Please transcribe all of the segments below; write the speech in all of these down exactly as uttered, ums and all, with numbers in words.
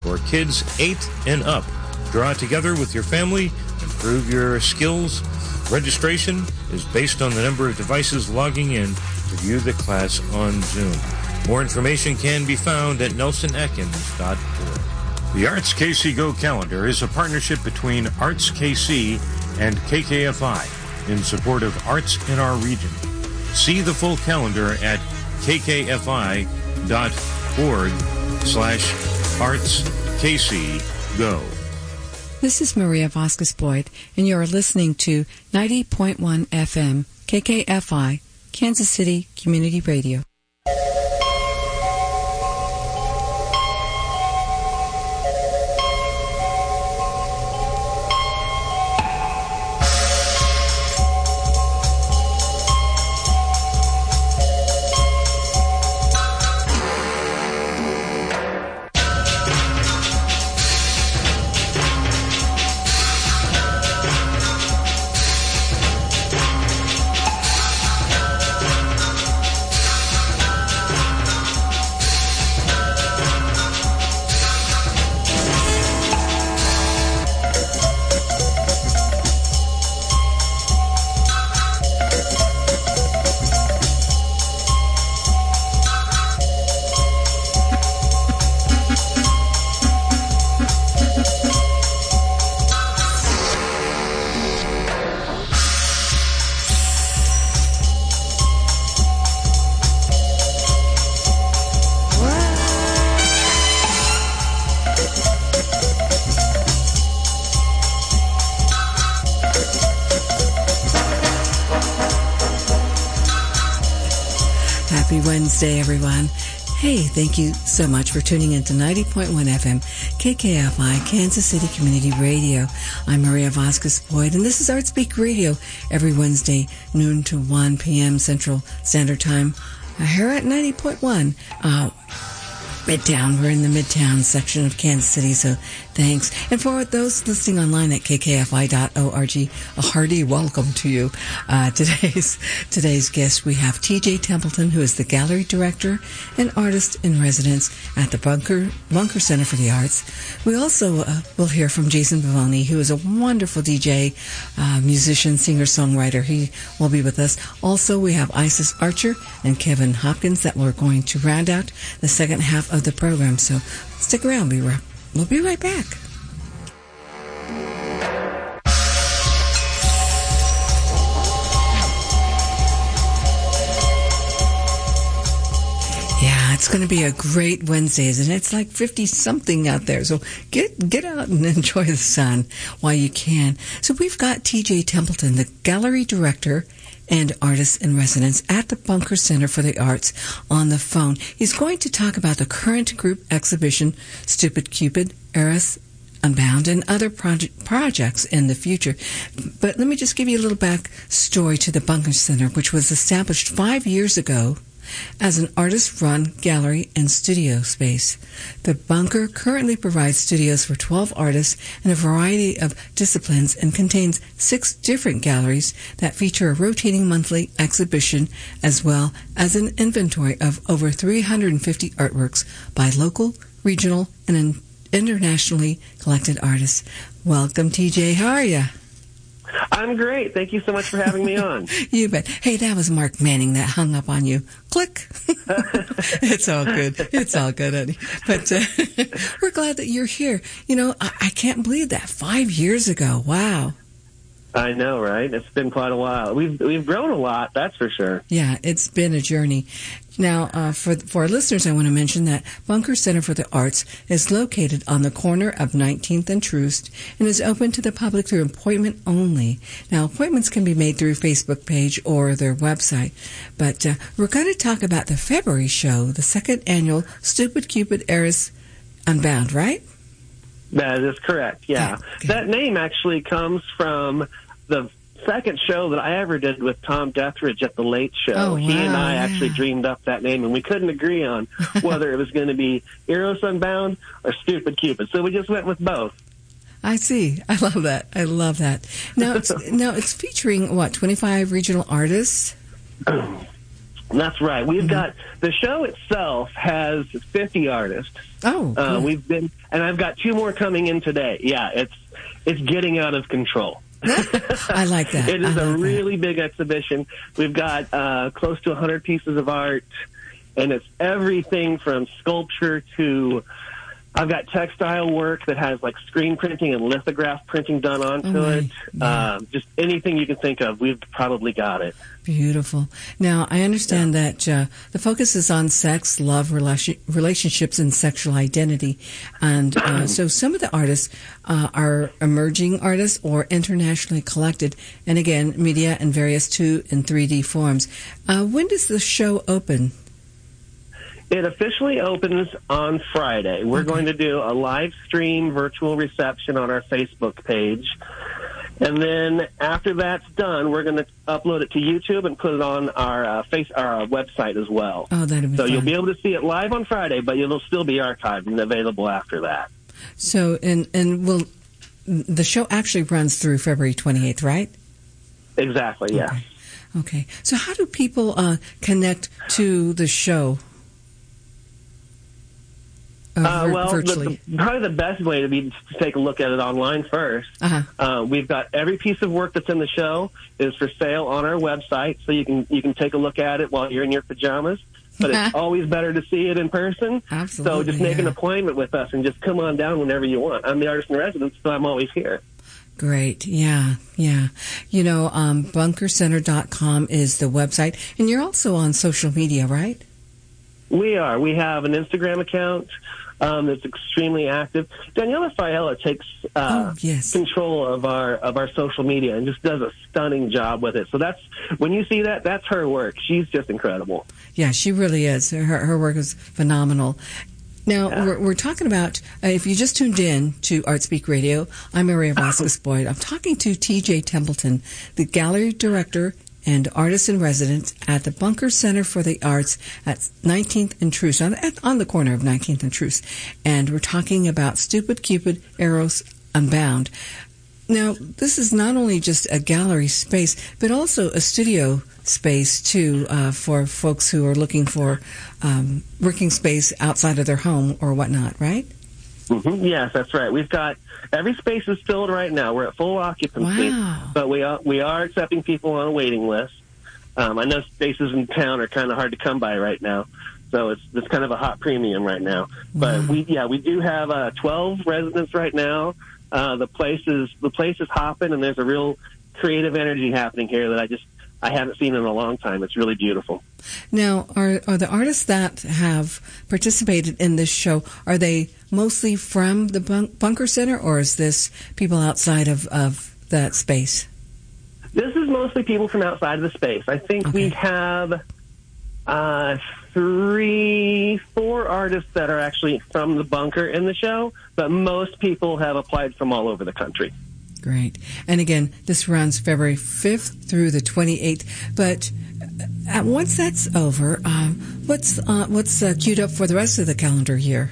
for kids eight and up. Draw together with your family, improve your skills. Registration is based on the number of devices logging in to view the class on Zoom. More information can be found at nelson atkins dot org. The Arts K C Go calendar is a partnership between Arts K C and K K F I in support of arts in our region. See the full calendar at kkfi dot org slash arts K C Go. This is Maria Vasquez-Boyd, and you're listening to ninety point one F M, K K F I, Kansas City Community Radio. Wednesday, everyone. Hey, thank you so much for tuning in to ninety point one F M, K K F I, Kansas City Community Radio. I'm Maria Vasquez-Boyd, and this is ArtSpeak Radio every Wednesday, noon to one p.m. Central Standard Time, uh, here at ninety point one. Uh, Midtown. We're in the Midtown section of Kansas City, so thanks. And for those listening online at k k f i dot org, a hearty welcome to you. Uh, today's today's guest, we have T J Templeton, who is the gallery director and artist in residence at the Bunker Bunker Center for the Arts. We also uh, will hear from Jason Bavoni, who is a wonderful D J, uh, musician, singer-songwriter. He will be with us. Also, we have Isis Archer and Kevin Hopkins that we're going to round out the second half of the program. So stick around. We'll be right, we'll be right back. Yeah, it's going to be a great Wednesday, isn't it? It's like fifty-something out there, so get get out and enjoy the sun while you can. So we've got T J Templeton, the gallery director and artist in residence at the Bunker Center for the Arts, on the phone. He's going to talk about the current group exhibition, Stupid Cupid, Eris Unbound, and other project, projects in the future. But let me just give you a little back story to the Bunker Center, which was established five years ago as an artist-run gallery and studio space. The Bunker currently provides studios for twelve artists in a variety of disciplines and contains six different galleries that feature a rotating monthly exhibition as well as an inventory of over three hundred fifty artworks by local, regional, and internationally collected artists. Welcome, T J. How are you? I'm great. Thank you so much for having me on. You bet. Hey, that was Mark Manning that hung up on you. Click. It's all good. It's all good, honey. But uh, we're glad that you're here. You know, I, I can't believe that. Five years ago. Wow. I know, right? It's been quite a while. We've we've grown a lot, that's for sure. Yeah, it's been a journey. Now, uh, for for our listeners, I want to mention that Bunker Center for the Arts is located on the corner of nineteenth and Troost and is open to the public through appointment only. Now, appointments can be made through Facebook page or their website. But uh, we're going to talk about the February show, the second annual Stupid Cupid Eris Unbound, right? That is correct, yeah. Okay. That name actually comes from the second show that I ever did with Tom Deathridge at The Late Show. Oh, he wow, and I yeah. actually dreamed up that name, and we couldn't agree on whether it was going to be Eros Unbound or Stupid Cupid, so we just went with both. I see. I love that. I love that. Now, it's, now it's featuring, what, twenty-five regional artists? That's right. We've Mm-hmm. got, the show itself has fifty artists. Oh, Uh, cool. we've been, and I've got two more coming in today. Yeah, it's it's getting out of control. I like that. It is I a like really big exhibition. We've got uh, close to one hundred pieces of art, and it's everything from sculpture to, I've got textile work that has like screen printing and lithograph printing done onto Oh, my. it. Yeah. Um, just anything you can think of, we've probably got it. Beautiful. Now, I understand that uh, the focus is on sex, love, relation, relationships, and sexual identity. And uh, so some of the artists uh, are emerging artists or internationally collected. And again, media and various two and three D forms. Uh, when does the show open? It officially opens on Friday. We're Okay. going to do a live stream virtual reception on our Facebook page. And then after that's done, we're going to upload it to YouTube and put it on our uh, face our uh, website as well. Oh, that'll be So fun. you'll be able to see it live on Friday, but it'll still be archived and available after that. So, and, and will the show actually runs through February twenty-eighth, right? Exactly, yes. Okay. Okay. So how do people uh, connect to the show? Uh, Uh, vir- well, the, virtually. the, probably the best way to be to take a look at it online first. Uh-huh. Uh, we've got every piece of work that's in the show is for sale on our website, so you can you can take a look at it while you're in your pajamas. But it's always better to see it in person. Absolutely, So just make yeah. an appointment with us and just come on down whenever you want. I'm the artist in residence, so I'm always here. Great. Yeah, yeah. You know, um, bunker center dot com is the website. And you're also on social media, right? We are. We have an Instagram account um, that's extremely active. Daniela Fiella takes uh, Oh, yes. control of our of our social media and just does a stunning job with it. So that's when you see that, that's her work. She's just incredible. Yeah, she really is. Her, her work is phenomenal. Now, Yeah. we're, we're talking about, uh, if you just tuned in to ArtSpeak Radio, I'm Maria Vasquez-Boyd. I'm talking to T J Templeton, the gallery director and artist in residence at the Bunker Center for the Arts at nineteenth and Troost, on, at, on the corner of nineteenth and Troost. And we're talking about Stupid Cupid Eros Unbound. Now, this is not only just a gallery space, but also a studio space, too, uh, for folks who are looking for um, working space outside of their home or whatnot, right? Mm-hmm. Yes, that's right. We've got every space is filled right now. We're at full occupancy, Wow. but we are we are accepting people on a waiting list. Um, I know spaces in town are kind of hard to come by right now, so it's it's kind of a hot premium right now. But Wow. we yeah we do have uh, twelve residents right now. Uh, the place is the place is hopping, and there's a real creative energy happening here that I just I haven't seen in a long time. It's really beautiful. Now, are are the artists that have participated in this show, are they mostly from the bun- Bunker Center, or is this people outside of, of that space? This is mostly people from outside of the space. I think Okay. we have uh, three, four artists that are actually from the bunker in the show, but most people have applied from all over the country. Great. And again, this runs February fifth through the twenty-eighth. But uh, once that's over, um, what's uh, what's uh, queued up for the rest of the calendar year?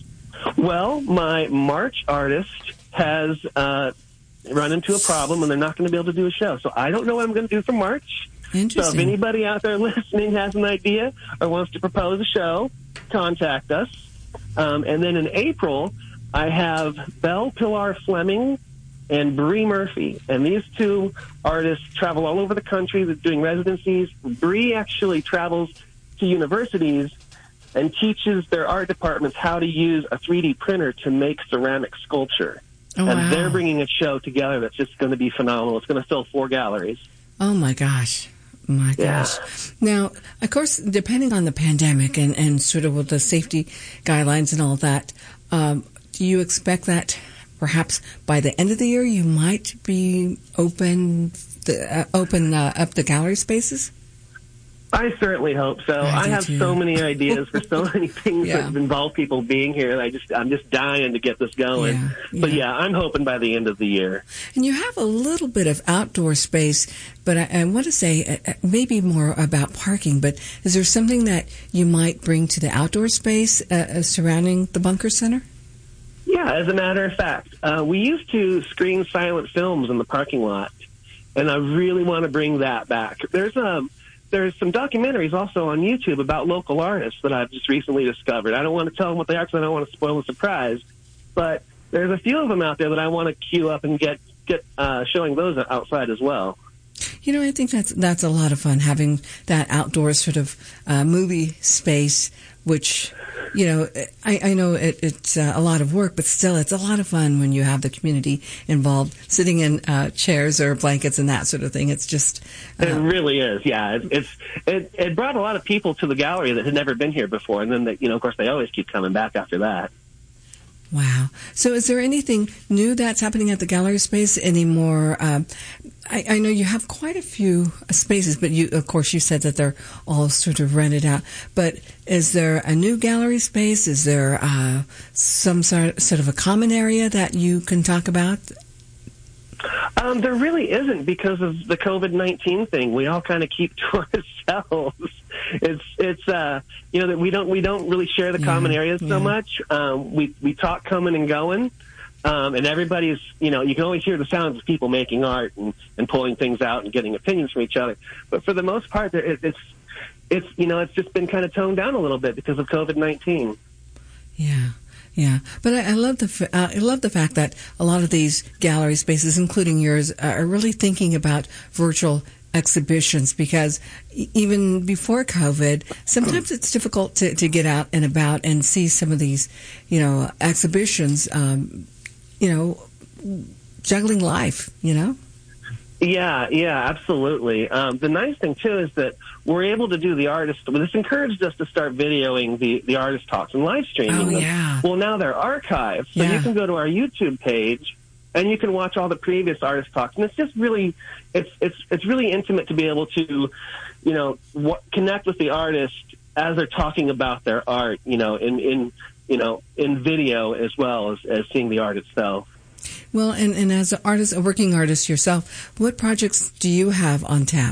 Well, my March artist has uh, run into a problem, and they're not going to be able to do a show. So I don't know what I'm going to do for March. So if Interesting. anybody out there listening has an idea or wants to propose a show, contact us. Um, and then in April, I have Belle Pilar Fleming and Bree Murphy. And these two artists travel all over the country. They're doing residencies. Bree actually travels to universities and teaches their art departments how to use a three D printer to make ceramic sculpture. Oh, and wow. they're bringing a show together that's just going to be phenomenal. It's going to fill four galleries. Oh, my gosh. My Yeah. gosh. Now, of course, depending on the pandemic and, and sort of with the safety guidelines and all that, um, do you expect that perhaps by the end of the year you might be open the, uh, open uh, up the gallery spaces? I certainly hope so. I I, do have too. so many ideas for so many things Yeah. that involve people being here, and I just I'm just dying to get this going. Yeah, But yeah. yeah, I'm hoping by the end of the year. And you have a little bit of outdoor space, but I, I want to say uh, uh, maybe more about parking. But is there something that you might bring to the outdoor space uh, uh, surrounding the Bunker Center? Yeah, as a matter of fact, uh, we used to screen silent films in the parking lot, and I really want to bring that back. There's a there's some documentaries also on YouTube about local artists that I've just recently discovered. I don't want to tell them what they are because I don't want to spoil the surprise, but there's a few of them out there that I want to queue up and get get uh, showing those outside as well. You know, I think that's that's a lot of fun, having that outdoor sort of uh, movie space, which, you know, I, I know it, it's uh, a lot of work, but still it's a lot of fun when you have the community involved, sitting in uh, chairs or blankets and that sort of thing. It's just... Uh, it really is, yeah. It, it's it, it brought a lot of people to the gallery that had never been here before, and then, they, you know, of course, they always keep coming back after that. Wow. So is there anything new that's happening at the gallery space anymore? Um, I, I know you have quite a few spaces, but you, of course, you said that they're all sort of rented out. But is there a new gallery space? Is there uh, some sort, sort of a common area that you can talk about? Um, there really isn't, because of the COVID nineteen thing. We all kind of keep to ourselves. It's it's uh you know that we don't we don't really share the yeah, common areas yeah. so much. Um, we we talk coming and going, um, and everybody's you know you can always hear the sounds of people making art and, and pulling things out and getting opinions from each other. But for the most part, there, it, it's it's you know it's just been kind of toned down a little bit because of COVID nineteen. Yeah. Yeah, but I, I love the uh, I love the fact that a lot of these gallery spaces, including yours, are really thinking about virtual exhibitions, because even before COVID, sometimes it's difficult to, to get out and about and see some of these, you know, exhibitions, um, you know, juggling life, you know? Yeah, yeah, absolutely. Um, the nice thing, too, is that we're able to do the artist. Well, this encouraged us to start videoing the, the artist talks and live streaming oh, them. Yeah. Well, now they're archived, so yeah. you can go to our YouTube page and you can watch all the previous artist talks. And it's just really, it's it's it's really intimate to be able to, you know, w- connect with the artist as they're talking about their art, you know, in, in you know, in video as well as, as seeing the art itself. Well, and, and as an artist, a working artist yourself, what projects do you have on tap?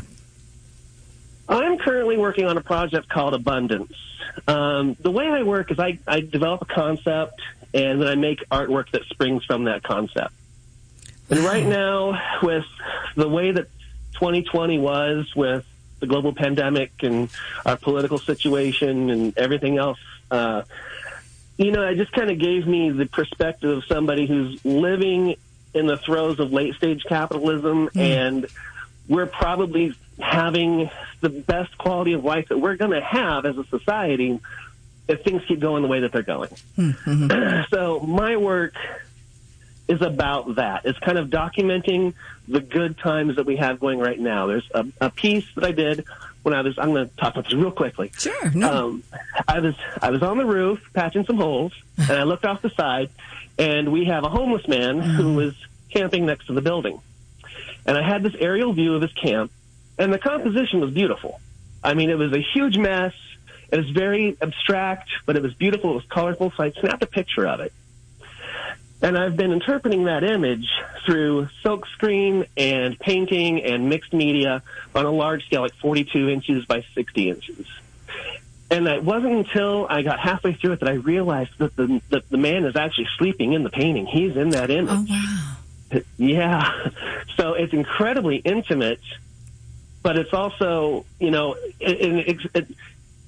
I'm currently working on a project called Abundance. Um, the way I work is I, I develop a concept, and then I make artwork that springs from that concept. And right now, with the way that twenty twenty was, with the global pandemic and our political situation and everything else, uh, you know, it just kind of gave me the perspective of somebody who's living in the throes of late-stage capitalism, mm. and we're probably having the best quality of life that we're going to have as a society if things keep going the way that they're going. Mm-hmm. So my work is about that. It's kind of documenting the good times that we have going right now. There's a, a piece that I did when I was, I'm going to talk about this real quickly. Sure, no. Um, I was I was on the roof patching some holes, and I looked off the side, and we have a homeless man mm. who was camping next to the building. And I had this aerial view of his camp, and the composition was beautiful. I mean, it was a huge mess. It was very abstract, but it was beautiful. It was colorful, so I snapped a picture of it. And I've been interpreting that image through silkscreen and painting and mixed media on a large scale, like forty-two inches by sixty inches. And it wasn't until I got halfway through it that I realized that the that the man is actually sleeping in the painting. He's in that image. Oh, wow. Yeah. So it's incredibly intimate, but it's also, you know, it, it, it,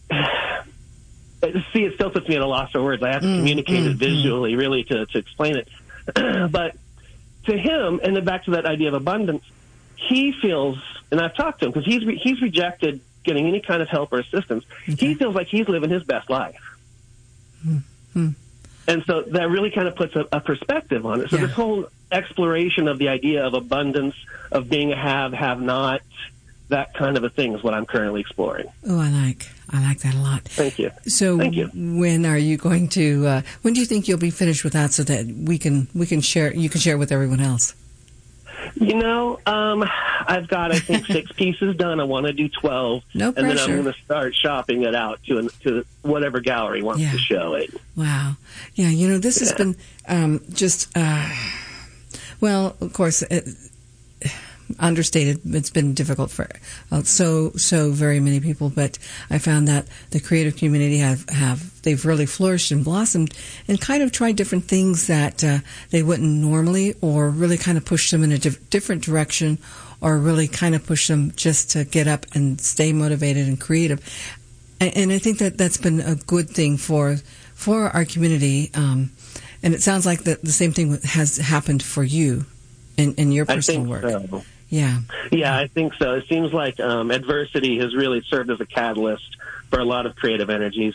it, see, it still puts me at a loss for words. I have to mm, communicate mm, it visually, mm. really, to, to explain it. But to him, and then back to that idea of abundance, he feels, and I've talked to him, because he's, re- he's rejected getting any kind of help or assistance. Okay. He feels like he's living his best life. Mm-hmm. And so that really kind of puts a, a perspective on it. So yeah. This whole exploration of the idea of abundance, of being a have, have not, that kind of a thing is what I'm currently exploring. Oh, I like, I like that a lot. Thank you. So Thank you. When are you going to, uh, when do you think you'll be finished with that so that we can, we can share, you can share with everyone else? You know, um, I've got, I think, six pieces done. I want to do twelve. No pressure. And then I'm going to start shopping it out to an, to whatever gallery wants yeah. to show it. Wow. Yeah, you know, this yeah. has been um, just, uh, well, of course, it, understated. It's been difficult for uh, so so very many people, but I found that the creative community have, have they've really flourished and blossomed and kind of tried different things that uh, they wouldn't normally, or really kind of pushed them in a diff- different direction, or really kind of push them just to get up and stay motivated and creative. And, and I think that that's been a good thing for for our community. Um, and it sounds like the, the same thing has happened for you in, in your personal I think work. So. Yeah. Yeah, I think so. It seems like um, adversity has really served as a catalyst for a lot of creative energies.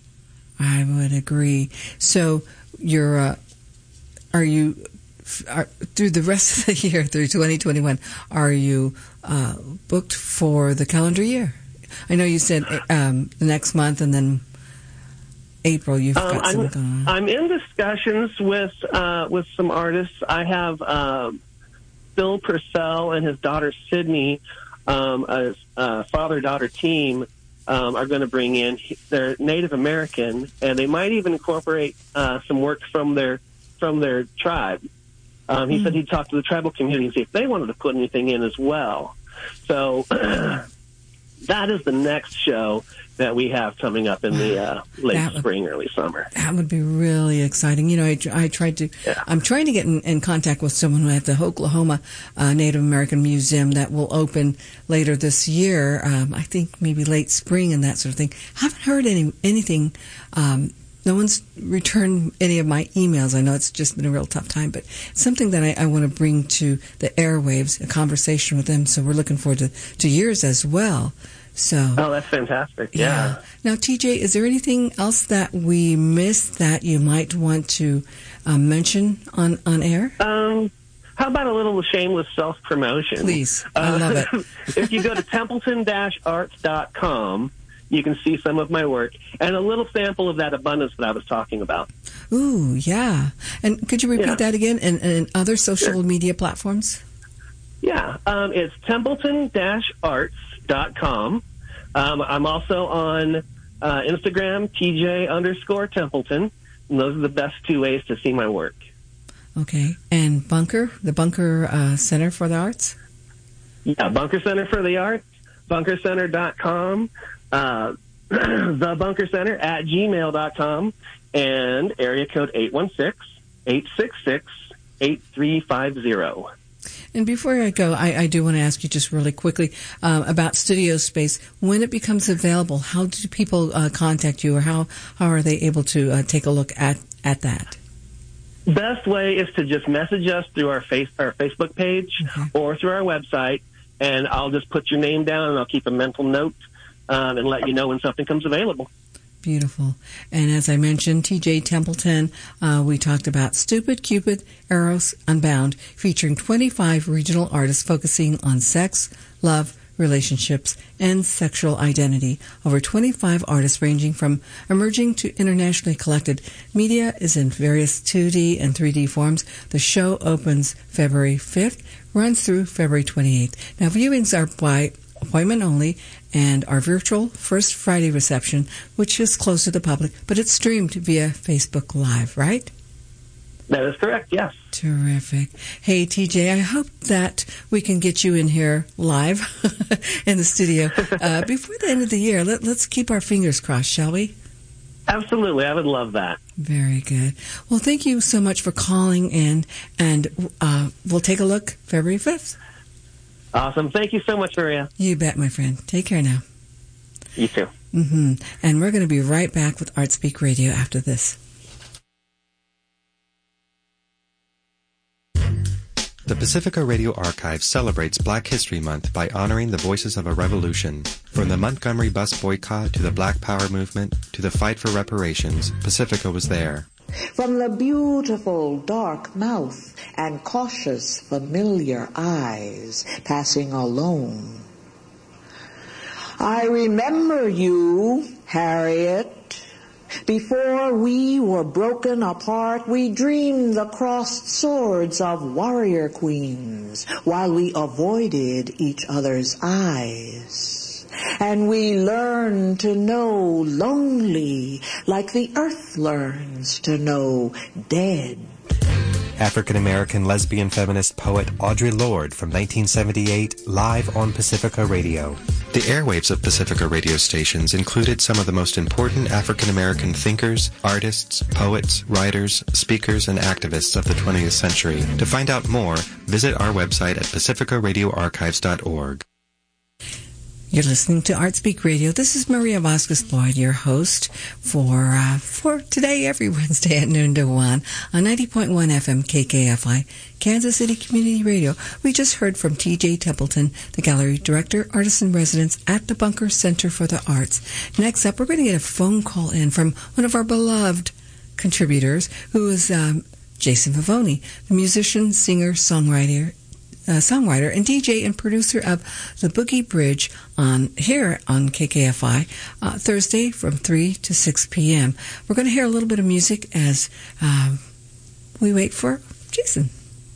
I would agree. So you're, uh, are you, are, through the rest of the year, through twenty twenty-one, are you uh, booked for the calendar year? I know you said um, the next month and then April you've um, got I'm, something going on. I'm in discussions with uh, with some artists. I have uh, Phil Purcell and his daughter Sydney, um, a, a father-daughter team, um, are going to bring in. They're Native American, and they might even incorporate uh, some work from their from their tribe. Um, he mm. said he'd talk to the tribal community and see if they wanted to put anything in as well. So that is the next show that we have coming up in the uh, late would, spring, early summer. That would be really exciting. You know, I, I tried to, yeah. I'm trying to get in, in contact with someone at the Oklahoma uh, Native American Museum that will open later this year. Um, I think maybe late spring and that sort of thing. Haven't heard any anything. Um, no one's returned any of my emails. I know it's just been a real tough time, but it's something that I, I want to bring to the airwaves, a conversation with them. So we're looking forward to, to yours as well. So, oh, that's fantastic. Yeah. yeah. Now, T J, is there anything else that we missed that you might want to um, mention on, on air? Um, how about a little shameless self-promotion? Please. I uh, love it. If you go to templeton dash arts dot com, you can see some of my work and a little sample of that abundance that I was talking about. Ooh, yeah. And could you repeat yeah. that again? And, and other social sure. media platforms? Yeah. Um, it's templeton dash arts dot com. Um, I'm also on uh, Instagram, T J underscore Templeton. And those are the best two ways to see my work. Okay. And Bunker, the Bunker uh, Center for the Arts? Yeah, Bunker Center for the Arts, bunker center dot com, uh, the Bunker Center at gmail dot com, and area code eight one six, eight six six, eight three five zero. And before I go, I, I do want to ask you just really quickly um, about Studio Space. When it becomes available, how do people uh, contact you, or how, how are they able to uh, take a look at, at that? Best way is to just message us through our face our Facebook page okay. or through our website, and I'll just put your name down and I'll keep a mental note um, and let you know when something comes available. Beautiful. And as I mentioned, T J Templeton, uh, we talked about Stupid Cupid Eros Unbound, featuring twenty-five regional artists focusing on sex, love, relationships, and sexual identity. Over twenty-five artists ranging from emerging to internationally collected. Media is in various two D and three D forms. The show opens February fifth, runs through February twenty-eighth. Now, viewings are by appointment only, and our virtual First Friday reception, which is closed to the public, but it's streamed via Facebook Live, right? That is correct, yes. Terrific. Hey, T J, I hope that we can get you in here live in the studio uh, before the end of the year. Let, let's keep our fingers crossed, shall we? Absolutely. I would love that. Very good. Well, thank you so much for calling in, and uh, we'll take a look February fifth. Awesome. Thank you so much, Maria. You bet, my friend. Take care now. You too. Mm-hmm. And we're going to be right back with ArtSpeak Radio after this. The Pacifica Radio Archive celebrates Black History Month by honoring the voices of a revolution. From the Montgomery bus boycott to the Black Power movement to the fight for reparations, Pacifica was there. From the beautiful dark mouth and cautious familiar eyes passing alone. I remember you, Harriet. Before we were broken apart, we dreamed the crossed swords of warrior queens while we avoided each other's eyes. And we learned to know lonely like the earth learns to know dead. African-American lesbian feminist poet Audre Lorde from nineteen seventy-eight, live on Pacifica Radio. The airwaves of Pacifica radio stations included some of the most important African American thinkers, artists, poets, writers, speakers, and activists of the twentieth century. To find out more, visit our website at pacifica radio archives dot org. You're listening to ArtSpeak Radio. This is Maria Vasquez-Floyd, your host for uh, for today, every Wednesday at noon to one on ninety point one F M K K F I, Kansas City Community Radio. We just heard from T J Templeton, the gallery director, artist in residence at the Bunker Center for the Arts. Next up, we're going to get a phone call in from one of our beloved contributors, who is um, Jason Vivoni, the musician, singer, songwriter, Uh, songwriter and D J and producer of The Boogie Bridge on here on K K F I uh, Thursday from three to six p.m. We're going to hear a little bit of music as uh, we wait for Jason.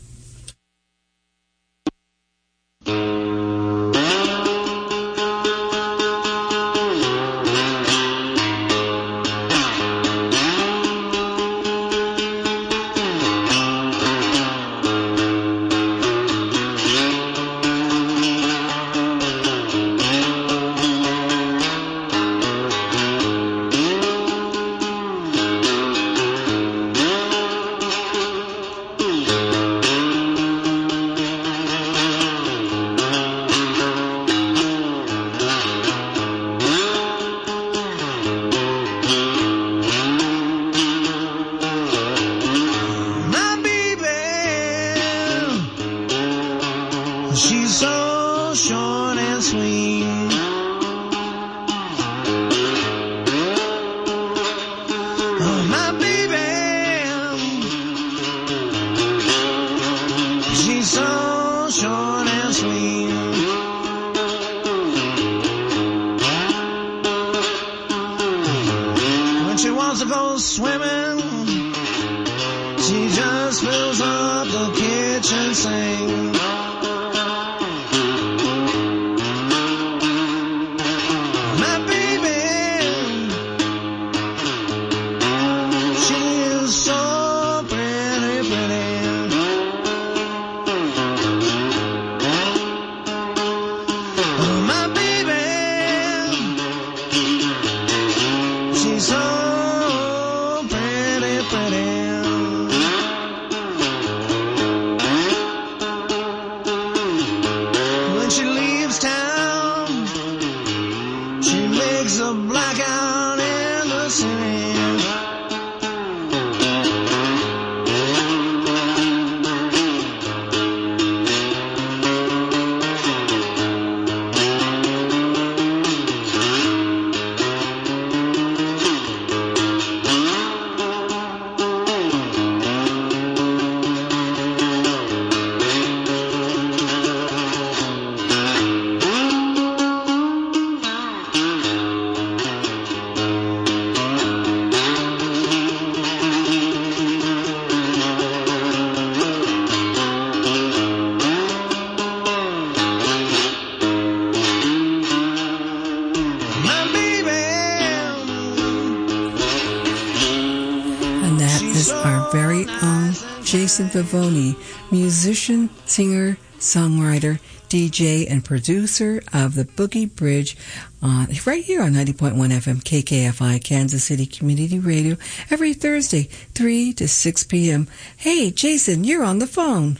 Jason Vivoni, musician, singer, songwriter, D J, and producer of The Boogie Bridge, uh, right here on ninety point one F M K K F I, Kansas City Community Radio, every Thursday, three to six p.m. Hey, Jason, you're on the phone.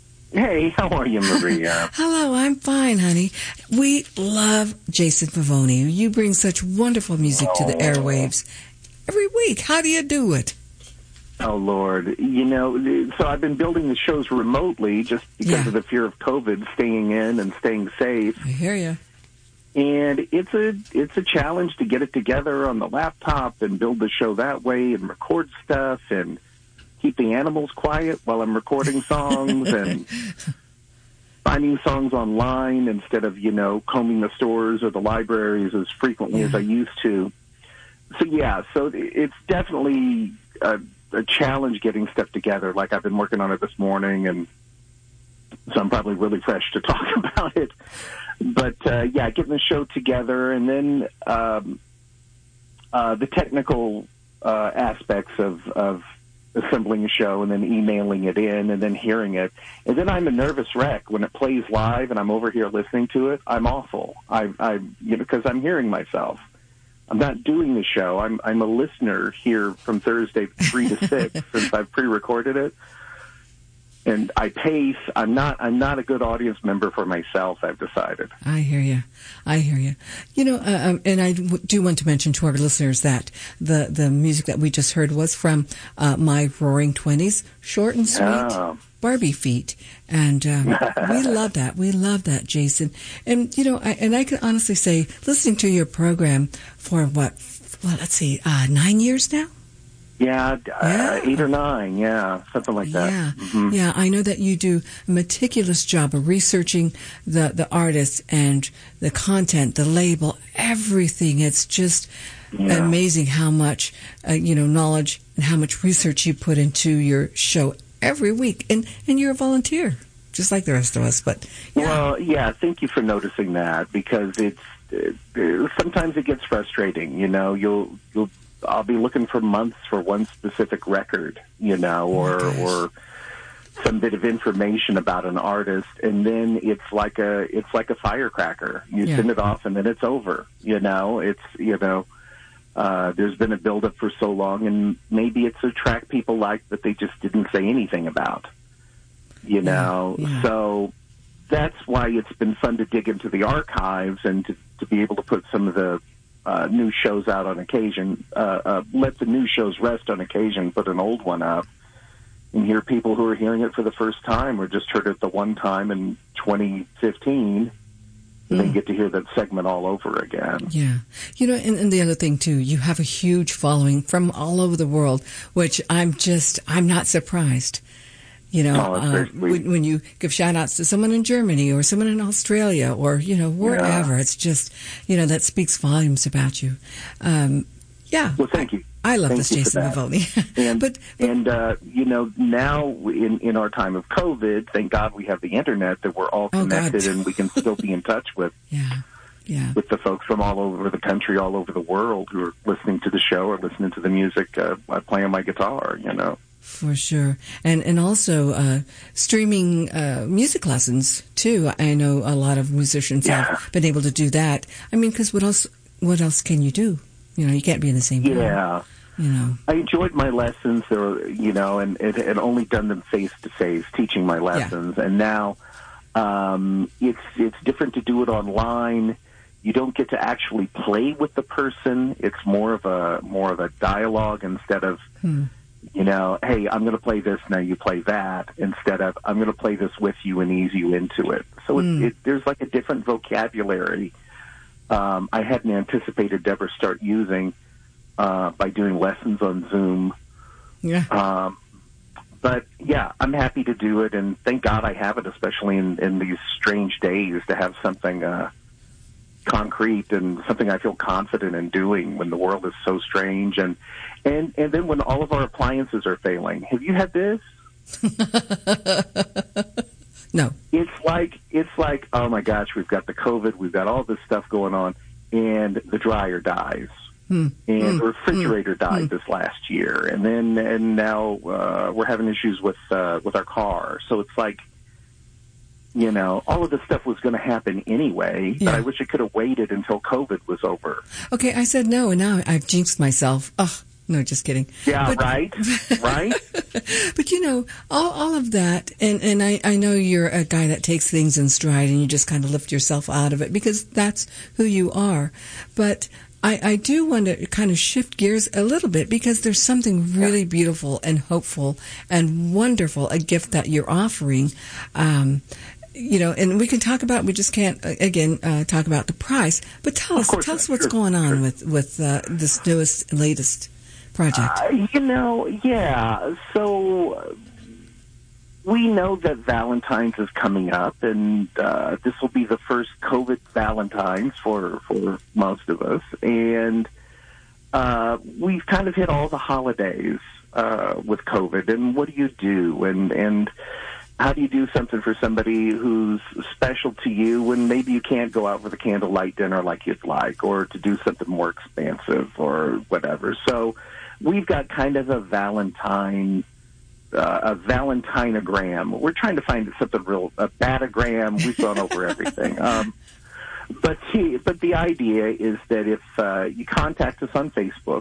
Hey, how are you, Maria? Hello, I'm fine, honey. We love Jason Vivoni. You bring such wonderful music oh. to the airwaves every week. How do you do it? Oh, Lord. You know, so I've been building the shows remotely just because yeah. of the fear of COVID, staying in and staying safe. I hear you. And it's a it's a challenge to get it together on the laptop and build the show that way and record stuff and keep the animals quiet while I'm recording songs and finding songs online instead of, you know, combing the stores or the libraries as frequently yeah. as I used to. So, yeah, so it's definitely a a challenge getting stuff together. Like I've been working on it this morning, and so I'm probably really fresh to talk about it. But uh, yeah, getting the show together, and then um, uh, the technical uh, aspects of, of assembling a show and then emailing it in and then hearing it. And then I'm a nervous wreck when it plays live and I'm over here listening to it. I'm awful. I, I, you know, because I'm hearing myself. I'm not doing the show. I'm, I'm a listener here from Thursday three to six since I've pre-recorded it. And I pace. I'm not. I'm not a good audience member for myself, I've decided. I hear you. I hear you. You know, uh, um, and I w- do want to mention to our listeners that the, the music that we just heard was from uh, My Roaring Twenties, short and sweet, oh. Barbie Feet. And um, we love that. We love that, Jason. And, you know, I, and I can honestly say, listening to your program for what, well, let's see, uh, nine years now? Yeah, uh, yeah, eight or nine, yeah, something like that. Yeah, mm-hmm. yeah. I know that you do a meticulous job of researching the, the artists and the content, the label, everything. It's just yeah. amazing how much, uh, you know, knowledge and how much research you put into your show every week. And, and you're a volunteer, just like the rest of us. But yeah. Well, yeah, thank you for noticing that, because it's uh, sometimes it gets frustrating. You know, you'll you'll. I'll be looking for months for one specific record, you know, or oh or some bit of information about an artist, and then it's like a it's like a firecracker. You yeah. send it off, and then it's over. You know, it's you know, uh, there's been a buildup for so long, and maybe it's a track people like that they just didn't say anything about. You know, yeah. Yeah. So that's why it's been fun to dig into the archives and to, to be able to put some of the Uh, new shows out on occasion, uh, uh, let the new shows rest on occasion, put an old one up, and hear people who are hearing it for the first time or just heard it the one time in twenty fifteen, and mm. then get to hear that segment all over again. Yeah. You know, and, and the other thing, too, you have a huge following from all over the world, which I'm just, I'm not surprised. You know, oh, uh, when, when you give shout-outs to someone in Germany or someone in Australia or, you know, wherever, yeah. it's just, you know, that speaks volumes about you. Um, yeah. Well, thank you. I, I love thank this Jason Vivaldi. and, but, but, and uh, you know, now in, in our time of COVID, thank God we have the Internet that we're all connected oh and we can still be in touch with. Yeah. Yeah. With the folks from all over the country, all over the world who are listening to the show or listening to the music uh, I play on my guitar, you know. For sure. And and also uh, streaming uh, music lessons, too. I know a lot of musicians yeah. have been able to do that. I mean, because what else, what else can you do? You know, you can't be in the same room. Yeah. You know. I enjoyed my lessons, there, you know, and, and, and only done them face-to-face, teaching my lessons. Yeah. And now um, it's it's different to do it online. You don't get to actually play with the person. It's more of a more of a dialogue instead of... Hmm. You know, hey, I'm going to play this, now you play that, instead of I'm going to play this with you and ease you into it. So mm. it, it, there's like a different vocabulary um, I hadn't anticipated to ever start using uh, by doing lessons on Zoom. Yeah. Um, but, yeah, I'm happy to do it, and thank God I have it, especially in, in these strange days, to have something uh, concrete and something I feel confident in doing when the world is so strange. And And and then when all of our appliances are failing. Have you had this? No. It's like it's like, oh my gosh, we've got the COVID, we've got all this stuff going on, and the dryer dies. Hmm. And hmm. the refrigerator hmm. died hmm. this last year. And then and now uh, we're having issues with uh, with our car. So it's like, you know, all of this stuff was going to happen anyway, yeah. but I wish it could have waited until COVID was over. Okay, I said no, and now I've jinxed myself. Ugh. No, just kidding. Yeah, but, right, right. But, you know, all, all of that, and, and I, I know you're a guy that takes things in stride and you just kind of lift yourself out of it because that's who you are. But I, I do want to kind of shift gears a little bit because there's something really yeah. beautiful and hopeful and wonderful, a gift that you're offering. Um, You know, and we can talk about, we just can't, uh, again, uh, talk about the price, but tell us, tell us what's sure, going on sure. with, with uh, this newest, latest project. Uh, you know, yeah. So we know that Valentine's is coming up, and uh, this will be the first COVID Valentine's for, for most of us. And uh, we've kind of hit all the holidays uh, with COVID. And what do you do? And, and how do you do something for somebody who's special to you when maybe you can't go out for the candlelight dinner like you'd like, or to do something more expansive or whatever? So we've got kind of a Valentine, uh, a Valentinogram. We're trying to find something real, a batagram. We've gone over everything. Um, but he, but the idea is that if uh, you contact us on Facebook,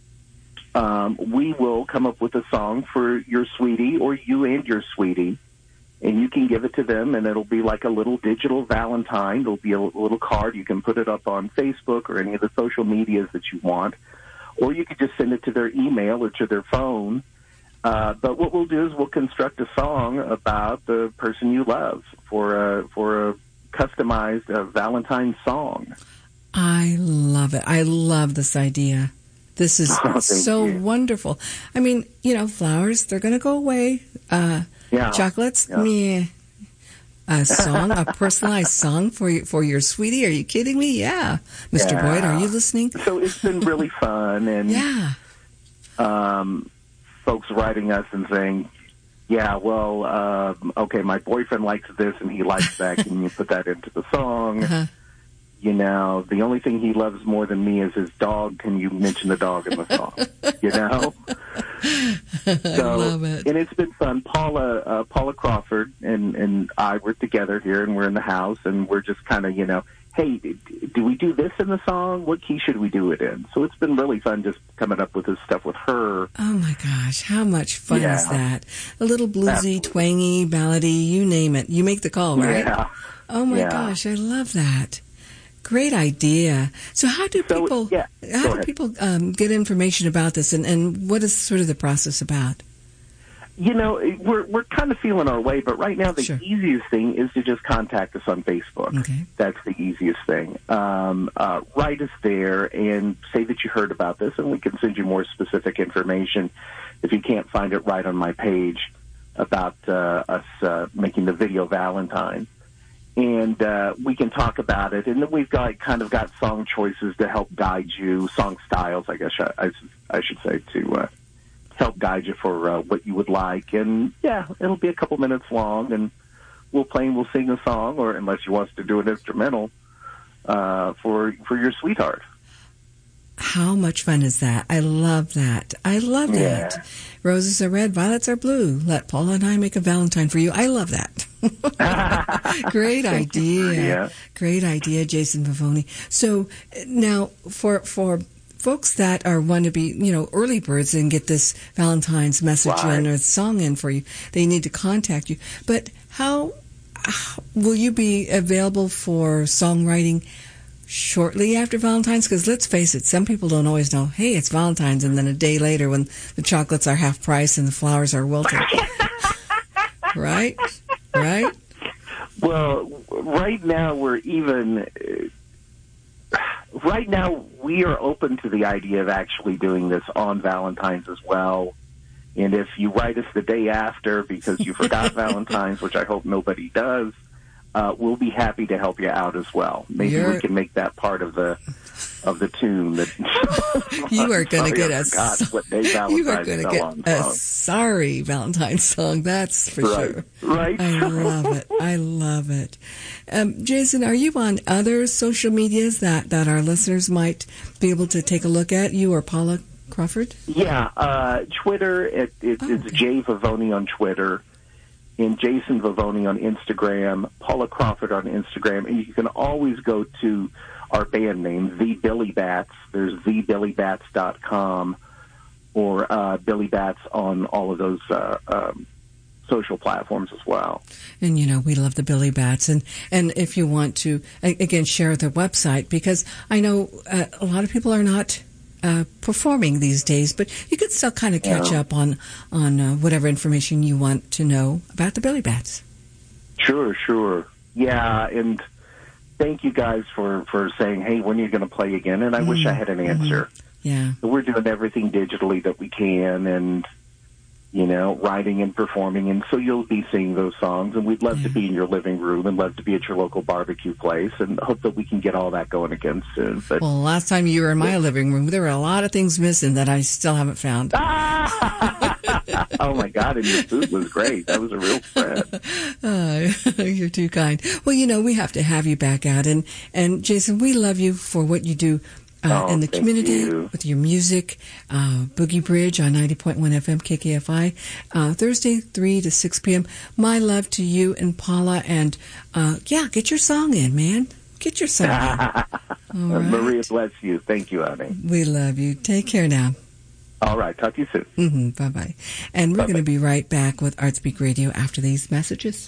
um, we will come up with a song for your sweetie or you and your sweetie. And you can give it to them, and it'll be like a little digital Valentine. It'll be a little card. You can put it up on Facebook or any of the social medias that you want. Or you could just send it to their email or to their phone. Uh, but what we'll do is we'll construct a song about the person you love for a, for a customized uh, Valentine song. I love it. I love this idea. This is Oh, so you. wonderful. I mean, you know, flowers, they're going to go away. Uh, Yeah. Chocolates, Yeah. meh. A song, a personalized song for you, for your sweetie. Are you kidding me? Yeah. Mister Yeah. Boyd, are you listening? So it's been really fun. And Yeah. um, folks writing us and saying, yeah, well, um, okay, my boyfriend likes this and he likes that. Can you put that into the song? Uh-huh. You know, the only thing he loves more than me is his dog. Can you mention the dog in the song? You know? So, I love it. And it's been fun. Paula, uh, Paula Crawford and, and I were together here, and we're in the house, and we're just kind of, you know, hey, do we do this in the song? What key should we do it in? So it's been really fun just coming up with this stuff with her. Oh my gosh, how much fun Yeah. is that? A little bluesy, Absolutely. twangy, ballady, you name it. You make the call, right? Yeah. Oh my Yeah. gosh, I love that. Great idea. So how do So, people yeah, how go do ahead. people um, get information about this, and, and what is sort of the process about? You know, we're we're kind of feeling our way, but right now the Sure. easiest thing is to just contact us on Facebook. Okay. That's the easiest thing. Um, uh, write us there and say that you heard about this, and we can send you more specific information if you can't find it right on my page about uh, us uh, making the video Valentine. And uh, we can talk about it. And then we've got kind of got song choices to help guide you, song styles, I guess I, I, I should say, to uh, help guide you for uh, what you would like. And, yeah, it'll be a couple minutes long, and we'll play and we'll sing a song, or unless you want us to do an instrumental uh, for for your sweetheart. How much fun is that? I love that. I love that. Yeah. Roses are red, violets are blue. Let Paula and I make a Valentine for you. I love that. Great idea. Yeah. Great idea, Jason Vivoni. So now for for folks that are want to be, you know, early birds and get this Valentine's message Right. in or song in for you, they need to contact you. But how, how will you be available for songwriting shortly after Valentine's? Because let's face it, some people don't always know, hey, it's Valentine's, and then a day later when the chocolates are half price and the flowers are wilted. Right? Right? Well, right now we're even. Uh, right now we are open to the idea of actually doing this on Valentine's as well. And if you write us the day after because you forgot Valentine's, which I hope nobody does, uh, we'll be happy to help you out as well. Maybe You're- we can make that part of the of the tune. That You are going to Sorry, get I a forgot so- what day you are Valentine's going to fell get on a song. sorry Valentine's song. That's for Right, sure. right. I love it. I love it. Um, Jason, are you on other social medias that, that our listeners might be able to take a look at? You or Paula Crawford? Yeah, uh, Twitter, it, it, Oh, it's okay. Jay Vivoni on Twitter, and Jason Vivoni on Instagram, Paula Crawford on Instagram, and you can always go to our band name, The Billy Bats. There's the billy bats dot com or uh, Billy Bats on all of those uh, um, social platforms as well. And, you know, we love the Billy Bats. And, and if you want to, a- again, share their website, because I know uh, a lot of people are not uh, performing these days, but you can still kind of catch Yeah. up on, on uh, whatever information you want to know about the Billy Bats. Sure, sure. Yeah, and thank you guys for, for saying, hey, when are you going to play again? And I wish I had an answer. Yeah. We're doing everything digitally that we can, and, you know, writing and performing. And so you'll be singing those songs, and we'd love to Yeah. be in your living room and love to be at your local barbecue place, and hope that we can get all that going again soon. But Well, last time you were in my living room, there were a lot of things missing that I still haven't found. oh, my God, and your food was great. That was a real spread. Uh, you're too kind. Well, you know, we have to have you back out. And, and Jason, we love you for what you do uh, oh, in the thank community you. with your music. Uh, Boogie Bridge on ninety point one F M K K F I, uh, Thursday, three to six p.m. My love to you and Paula. And, uh, yeah, get your song in, man. Get your song in. All right. Maria, bless you. Thank you, honey. We love you. Take care now. All right. Talk to you soon. Mm-hmm. Bye-bye. And we're going to be right back with Artspeak Radio after these messages.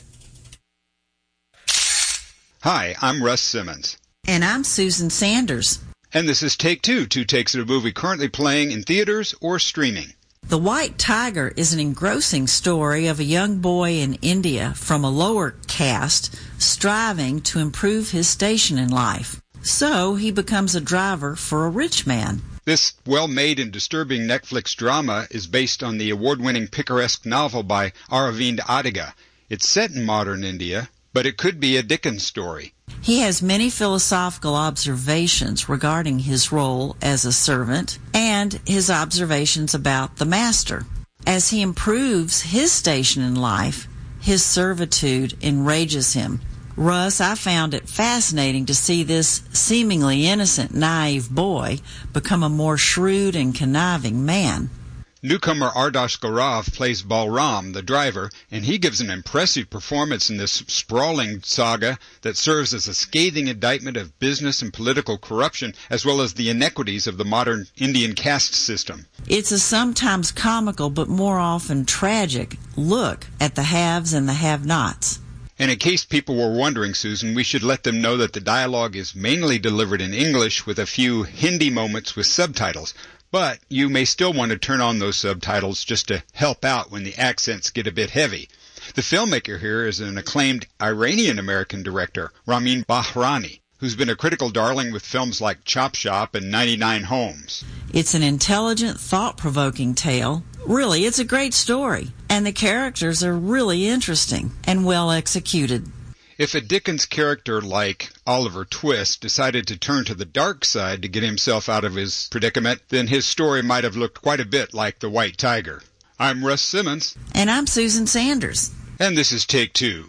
Hi, I'm Russ Simmons. And I'm Susan Sanders. And this is Take Two, two takes of a movie currently playing in theaters or streaming. The White Tiger is an engrossing story of a young boy in India from a lower caste striving to improve his station in life. So he becomes a driver for a rich man. This well-made and disturbing Netflix drama is based on the award-winning picaresque novel by Aravind Adiga. It's set in modern India, but it could be a Dickens story. He has many philosophical observations regarding his role as a servant and his observations about the master. As he improves his station in life, his servitude enrages him. Russ, I found it fascinating to see this seemingly innocent, naive boy become a more shrewd and conniving man. Newcomer Ardash Gaurav plays Balram, the driver, and he gives an impressive performance in this sprawling saga that serves as a scathing indictment of business and political corruption, as well as the inequities of the modern Indian caste system. It's a sometimes comical but more often tragic look at the haves and the have-nots. And in case people were wondering, Susan, we should let them know that the dialogue is mainly delivered in English with a few Hindi moments with subtitles. But you may still want to turn on those subtitles just to help out when the accents get a bit heavy. The filmmaker here is an acclaimed Iranian-American director, Ramin Bahrani, who's been a critical darling with films like Chop Shop and ninety-nine Homes. It's an intelligent, thought-provoking tale. Really, it's a great story. And the characters are really interesting and well executed. If a Dickens character like Oliver Twist decided to turn to the dark side to get himself out of his predicament, then his story might have looked quite a bit like The White Tiger. I'm Russ Simmons. And I'm Susan Sanders. And this is Take Two.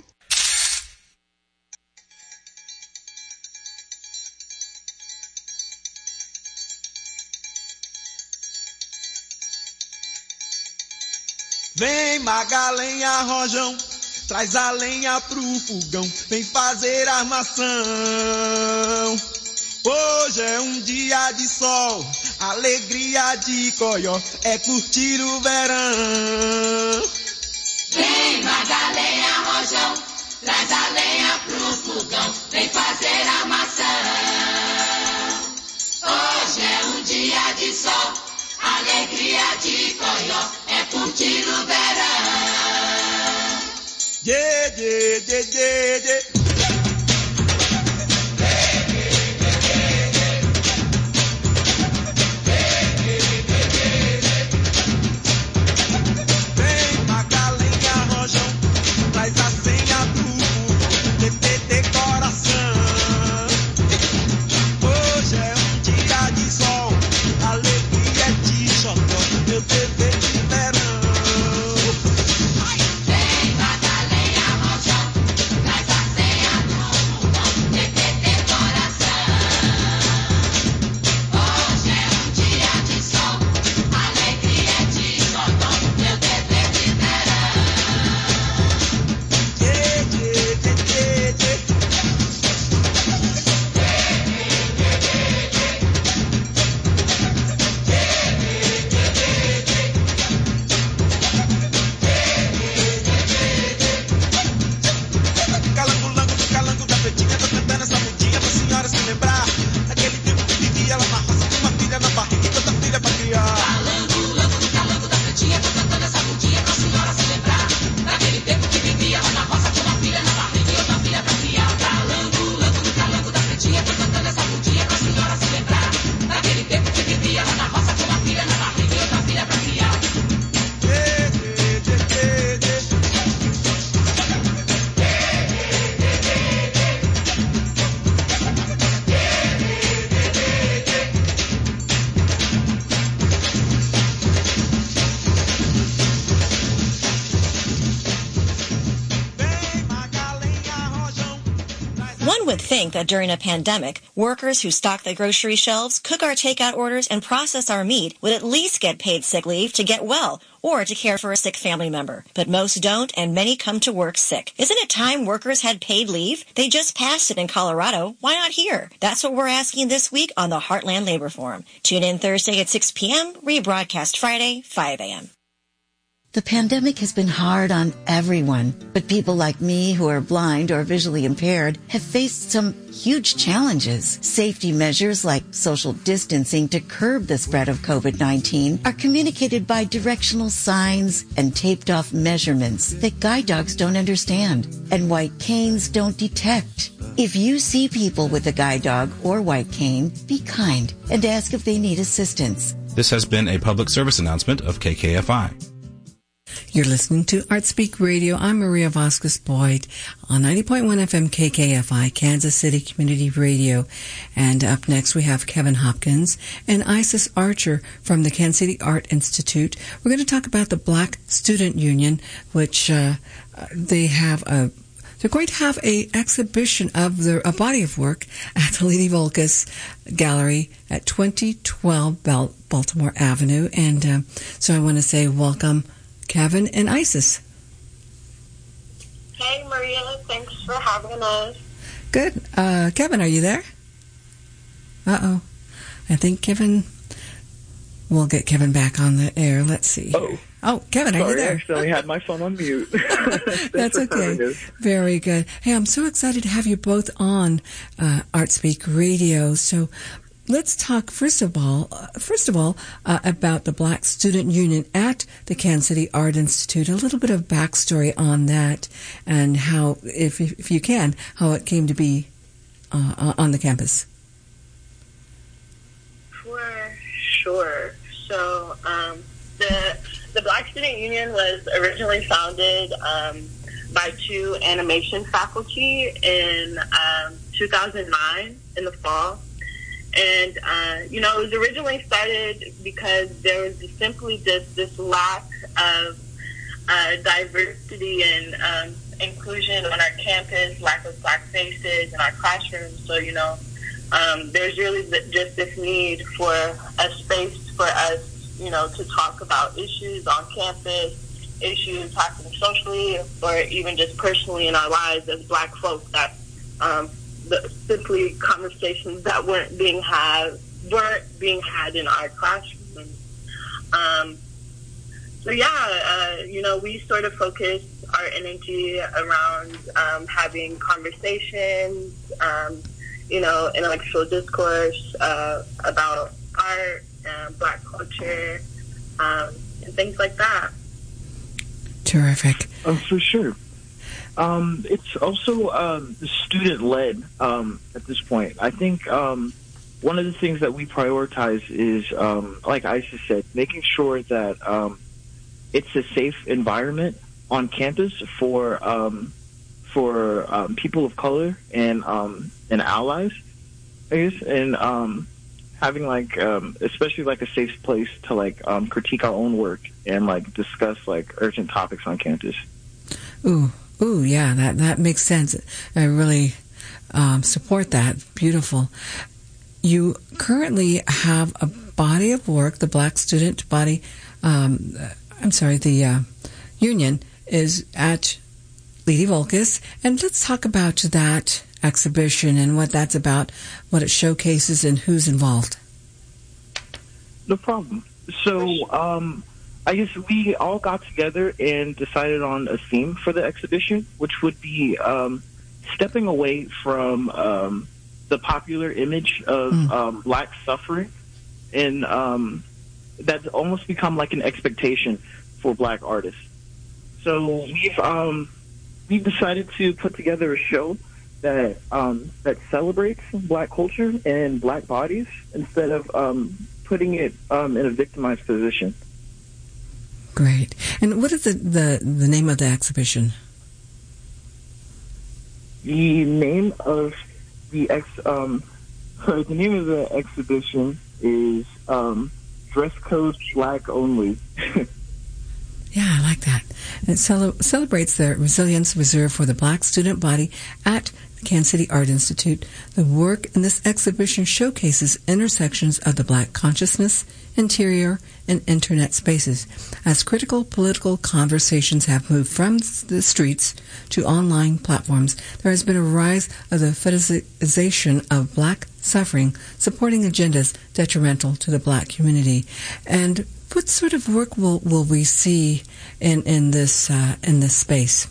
Vem Magalenha Rojão, traz a lenha pro fogão, vem fazer armação. Hoje é um dia de sol, alegria de coió, é curtir o verão. Vem Magalenha Rojão, traz a lenha pro fogão, vem fazer armação. Hoje é um dia de sol, alegria de coió, é curtir o verão. Yeah, yeah, yeah, yeah, yeah. Vem Magalenha Rojão, traz a senha One would think that during a pandemic, workers who stock the grocery shelves, cook our takeout orders, and process our meat would at least get paid sick leave to get well or to care for a sick family member. But most don't, and many come to work sick. Isn't it time workers had paid leave? They just passed it in Colorado. Why not here? That's what we're asking this week on the Heartland Labor Forum. Tune in Thursday at six p.m., rebroadcast Friday, five a.m. The pandemic has been hard on everyone, but people like me who are blind or visually impaired have faced some huge challenges. Safety measures like social distancing to curb the spread of COVID nineteen are communicated by directional signs and taped off measurements that guide dogs don't understand and white canes don't detect. If you see people with a guide dog or white cane, be kind and ask if they need assistance. This has been a public service announcement of K K F I. You're listening to ArtSpeak Radio. I'm Maria Vasquez Boyd on ninety point one F M K K F I, Kansas City Community Radio. And up next we have Kevin Hopkins and Isis Archer from the Kansas City Art Institute. We're going to talk about the Black Student Union, which uh, they have a They're going to have a exhibition of their, a body of work at the Lady Volkes Gallery at twenty twelve Bal- Baltimore Avenue. And uh, so I want to say welcome, Kevin and Isis. Hey, Maria. Thanks for having us. Good. Uh, Kevin, are you there? Uh-oh. I think Kevin... We'll get Kevin back on the air. Let's see. Oh. Oh, Kevin, are Sorry, you there? I accidentally had my phone on mute. That's okay. Very good. Hey, I'm so excited to have you both on uh, ArtSpeak Radio. So let's talk first of all, uh, first of all, uh, about the Black Student Union at the Kansas City Art Institute. A little bit of backstory on that, and how, if if you can, how it came to be uh, on the campus. For sure. So um, the the Black Student Union was originally founded um, by two animation faculty in um, two thousand nine in the fall. And, uh, you know, it was originally started because there was simply just this lack of uh, diversity and um, inclusion on our campus, lack of Black faces in our classrooms. So, you know, um, there's really just this need for a space for us, you know, to talk about issues on campus, issues happening socially, or even just personally in our lives as Black folk that um, the, simply conversations that weren't being had weren't being had in our classrooms. Um, so yeah, uh, you know, we sort of focus our energy around um, having conversations, um, you know, intellectual discourse uh, about art, uh, Black culture, um, and things like that. Terrific. Oh, for sure. Um, it's also um, student-led um, at this point. I think um, one of the things that we prioritize is, um, like Isis said, making sure that um, it's a safe environment on campus for um, for um, people of color and um, and allies, I guess, and um, having like um, especially like a safe place to like um, critique our own work and like discuss like urgent topics on campus. Ooh. Ooh, yeah, that, that makes sense. I really um, support that. Beautiful. You currently have a body of work, the Black Student Body, um, I'm sorry, the uh, union is at Lady Volkes. And let's talk about that exhibition and what that's about, what it showcases, and who's involved. No problem. So, um... I guess we all got together and decided on a theme for the exhibition, which would be um, stepping away from um, the popular image of mm. um, Black suffering, and um, that's almost become like an expectation for Black artists. So we've um, we've decided to put together a show that um, that celebrates Black culture and Black bodies instead of um, putting it um, in a victimized position. Great. And what is the, the, the name of the exhibition? The name of the ex um sorry, the name of the exhibition is um, Dress Code Black Only. Yeah, I like that. It cel- celebrates the resilience reserved for the Black student body at Kansas City Art Institute. The work in this exhibition showcases intersections of the Black consciousness, interior, and internet spaces. As critical political conversations have moved from the streets to online platforms, there has been a rise of the fetishization of Black suffering, supporting agendas detrimental to the Black community. And what sort of work will, will we see in in this uh, in this space?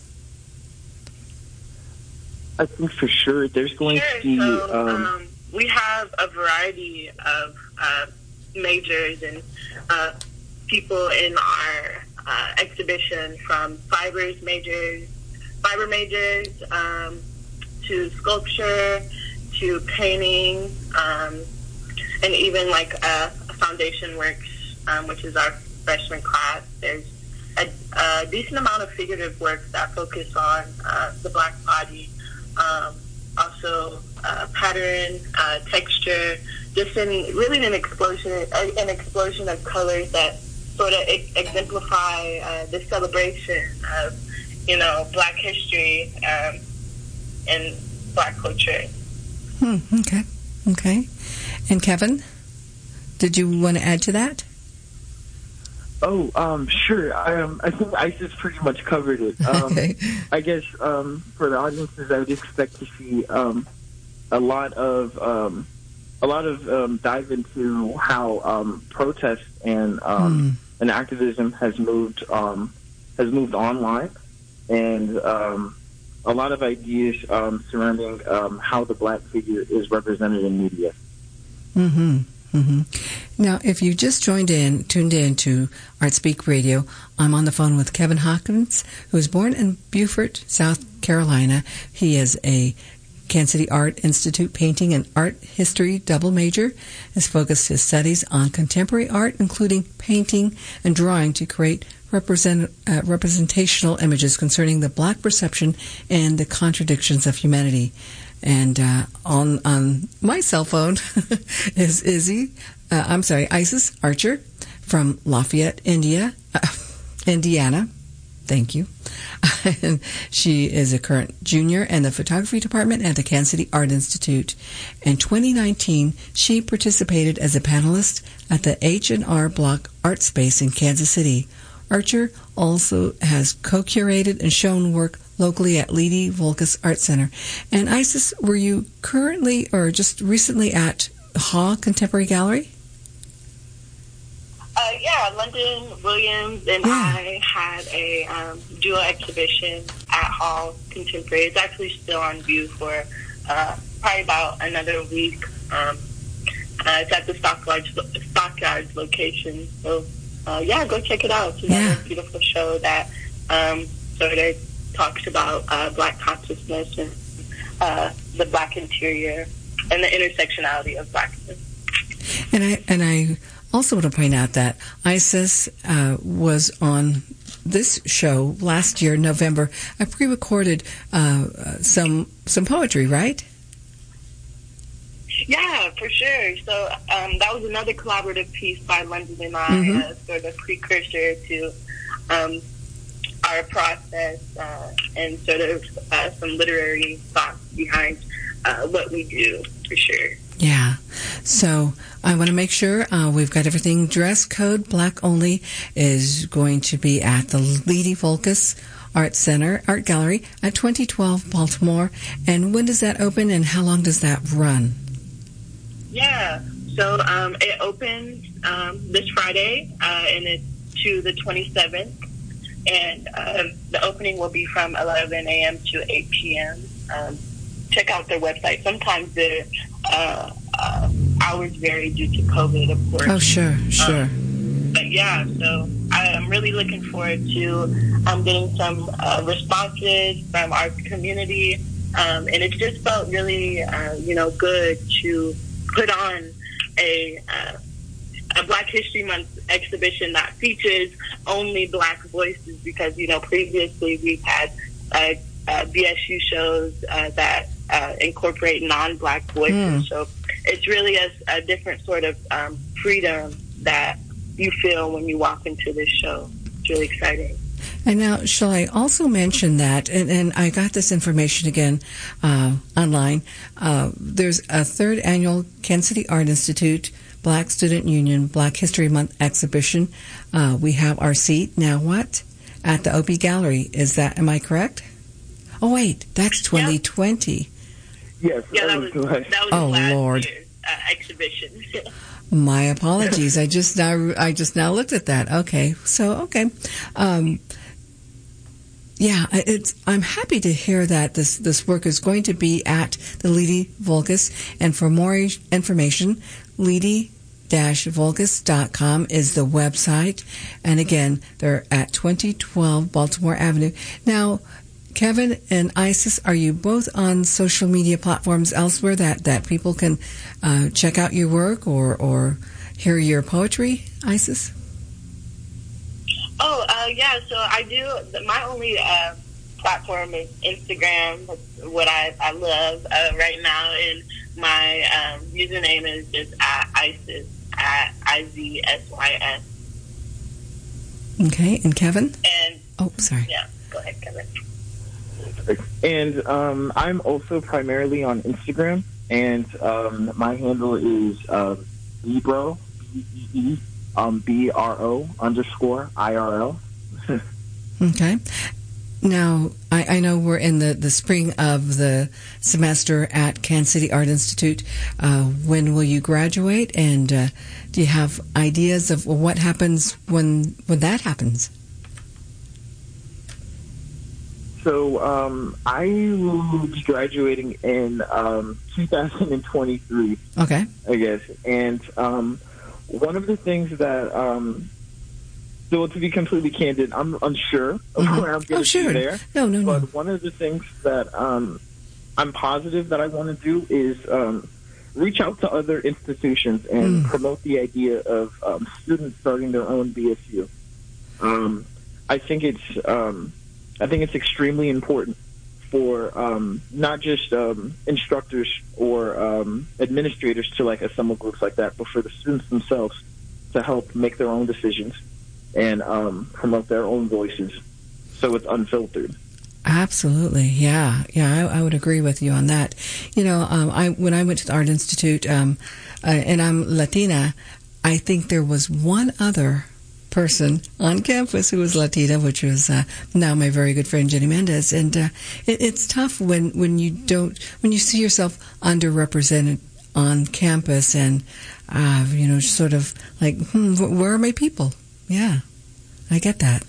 I think for sure there's going sure, to be. So, Um, um, we have a variety of uh, majors and uh, people in our uh, exhibition, from fibers majors, fiber majors, um, to sculpture, to painting, um, and even like uh, Foundation Works, um, which is our freshman class. There's a, a decent amount of figurative works that focus on uh, the Black body. Um, also, uh, pattern, uh, texture, just in really an explosion, an explosion of colors that sort of e- exemplify uh, the celebration of, you know, Black history um, and Black culture. Hmm, okay, okay. And Kevin, did you want to add to that? Oh, um, sure. I, um, I think Isis pretty much covered it. Um, Okay. I guess um, for the audiences, I would expect to see um, a lot of um, a lot of um, dive into how um, protest and um, and activism has moved um, has moved online, and um, a lot of ideas um, surrounding um, how the Black figure is represented in media. Mm-hmm. Mm-hmm. Now, if you just joined in, tuned in to Art Speak Radio, I'm on the phone with Kevin Hawkins, who was born in Beaufort, South Carolina. He is a Kansas City Art Institute painting and art history double major. Has focused his studies on contemporary art, including painting and drawing, to create represent, uh, representational images concerning the Black perception and the contradictions of humanity. And uh, on on my cell phone is Izzy, uh, I'm sorry, Isis Archer from Lafayette, India, uh, Indiana. Thank you. And she is a current junior in the photography department at the Kansas City Art Institute. In twenty nineteen, she participated as a panelist at the H and R Block Art Space in Kansas City. Archer also has co-curated and shown work locally at Lady Volkus Art Center. And Isis, were you currently or just recently at Haw Contemporary Gallery? Uh, yeah, London Williams and yeah. I had a um, dual exhibition at Hall Contemporary. It's actually still on view for uh, probably about another week. Um, uh, it's at the Stockyards, Stockyards location. So, uh, yeah, go check it out. It's another yeah. beautiful show that um, sort of talks about uh, Black consciousness and uh, the Black interior and the intersectionality of Blackness. And I and I also want to point out that Isis uh, was on this show last year, November. I pre-recorded uh, some some poetry, right? Yeah, for sure. So um, that was another collaborative piece by London and I, mm-hmm. uh, sort of precursor to um, our process uh, and sort of uh, some literary thoughts behind uh, what we do, for sure. Yeah. So I want to make sure uh, we've got everything. Dress code Black only is going to be at the Lady Volkus Art Center, Art Gallery at twenty twelve Baltimore. And when does that open and how long does that run? Yeah. So um, it opens um, this Friday uh, and it's to the twenty-seventh. And um, the opening will be from eleven a.m. to eight p.m. Um, check out their website. Sometimes the uh, uh, hours vary due to COVID, of course. Oh, sure, sure. Um, but yeah, so I'm really looking forward to um, getting some uh, responses from our community. Um, and it just felt really, uh, you know, good to put on a, uh, a Black History Month exhibition that features only Black voices because, you know, previously we've had uh, uh, B S U shows uh, that uh, incorporate non-Black voices. Mm. So it's really a, a different sort of um, freedom that you feel when you walk into this show. It's really exciting. And now, shall I also mention that, and, and I got this information again uh, online, uh, there's a third annual Kansas City Art Institute Black Student Union Black History Month exhibition. Uh, we have our seat, now what? At the Opie Gallery. Is that, am I correct? Oh, wait, that's twenty twenty. Yes. Yeah, that was, that was oh, last Lord. year's uh, exhibition. My apologies. I just now I just now looked at that. Okay, so okay, um, yeah, it's. I'm happy to hear that this this work is going to be at the Leedy Volkes, and for more information, Leedy Volkes dot com is the website, and again, they're at twenty twelve Baltimore Avenue. Now, Kevin and Isis, are you both on social media platforms elsewhere that, that people can uh, check out your work or, or hear your poetry, Isis? Oh, uh, yeah, so I do. My only uh, platform is Instagram. That's what I, I love uh, right now. And my um, username is just at Isis, at I Z S Y S. Okay, and Kevin? And, oh, sorry. Yeah, go ahead, Kevin. And um, I'm also primarily on Instagram, and um, my handle is uh, Bro, B E E, um, B R O underscore I R L. Okay. Now, I, I know we're in the, the spring of the semester at Kansas City Art Institute. Uh, when will you graduate, and uh, do you have ideas of what happens when when that happens? So um, I will be graduating in um, two thousand twenty-three. Okay. I guess. And um, one of the things that, um, so to be completely candid, I'm unsure of mm-hmm. where I'm going to oh, sure. be there. No, no, but no. one of the things that um, I'm positive that I want to do is um, reach out to other institutions and Mm. promote the idea of um, students starting their own B S U. Um, I think it's... Um, I think it's extremely important for um, not just um, instructors or um, administrators to like assemble groups like that, but for the students themselves to help make their own decisions and um, promote their own voices, so it's unfiltered. Absolutely, yeah, yeah, I, I would agree with you on that. You know, um, I when I went to the Art Institute, um, uh, and I'm Latina, I think there was one other person on campus who was Latina, which was uh, now my very good friend Jenny Mendez. And uh, it, it's tough when, when you don't, when you see yourself underrepresented on campus and, uh, you know, sort of like, hmm, where are my people? Yeah, I get that.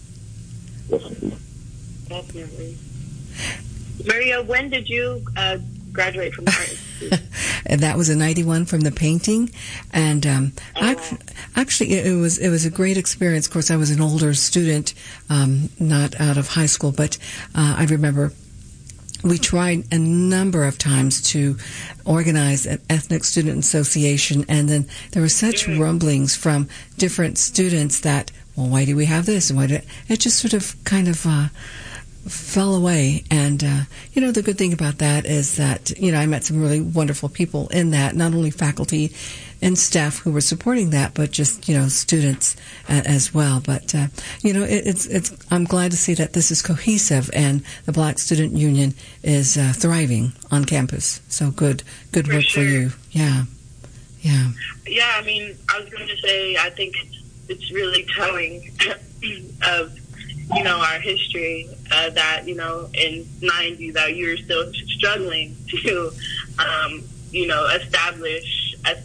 Definitely. Maria, when did you uh, graduate from the Art Institute? And that was in ninety-one from the painting, and um, oh. actually, actually, it was it was a great experience. Of course, I was an older student, um, not out of high school, but uh, I remember we tried a number of times to organize an ethnic student association, and then there were such rumblings from different students that, well, why do we have this? And why do it just sort of kind of. Uh, fell away. And, uh, you know, the good thing about that is that, you know, I met some really wonderful people in that, not only faculty and staff who were supporting that, but just, you know, students uh, as well. But, uh, you know, it, it's, it's, I'm glad to see that this is cohesive and the Black Student Union is uh, thriving on campus. So good, good for work sure. for you. Yeah. Yeah. Yeah, I mean, I was going to say, I think it's, it's really telling of, you know, our history, uh, that, you know, in ninety that you're still struggling to, um, you know, establish a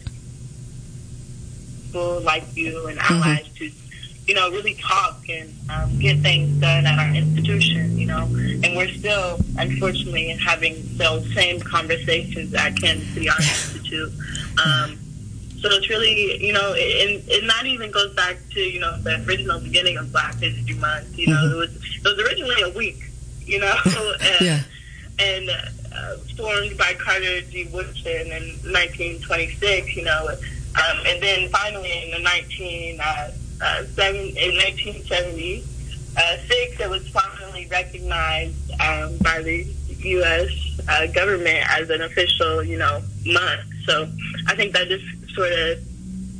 people like you and allies mm-hmm. to, you know, really talk and um, get things done at our institution, you know. And we're still, unfortunately, having those same conversations at Kansas City Art Institute. Um, So it's really, you know, it, it not even goes back to, you know, the original beginning of Black History Month. You know, mm-hmm. it was it was originally a week, you know, and, yeah. and uh, formed by Carter G. Woodson in nineteen twenty-six, you know, um, and then finally in the nineteen uh, uh, seven in nineteen seventy-six, it was finally recognized um, by the U S uh, government as an official, you know, month. So I think that just sort of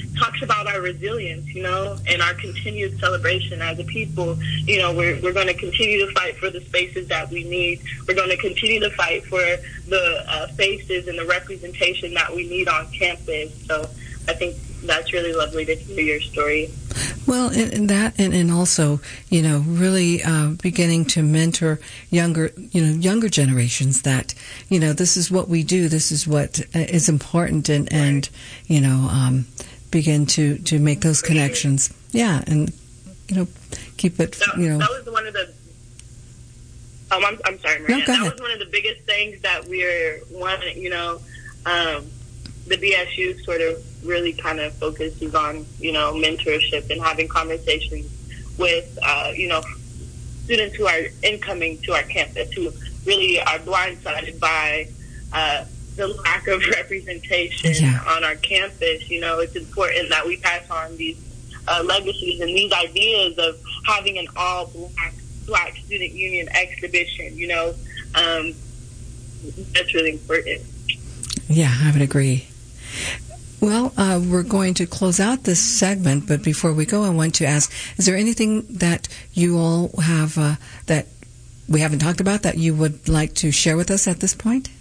talks about our resilience, you know, and our continued celebration as a people. You know, we're we're going to continue to fight for the spaces that we need. We're going to continue to fight for the uh, faces and the representation that we need on campus. So I think that's really lovely to hear your story. Well, and, and that, and, and also, you know, really uh, beginning to mentor younger, you know, younger generations that, you know, this is what we do, this is what is important, and, and you know, um, begin to, to make those connections. Yeah, and, you know, keep it, that, you know. That was one of the, um, I'm, I'm sorry, Maria. No, go that ahead. was one of the biggest things that we're wanting, you know, um, the B S U sort of really kind of focuses on, you know, mentorship and having conversations with, uh, you know, students who are incoming to our campus who really are blindsided by uh, the lack of representation yeah. on our campus. You know, it's important that we pass on these uh, legacies and these ideas of having an all-black Black Student Union exhibition. You know, um, that's really important. Yeah, I would agree. Well, uh, we're going to close out this segment, but before we go, I want to ask, is there anything that you all have uh, that we haven't talked about that you would like to share with us at this point?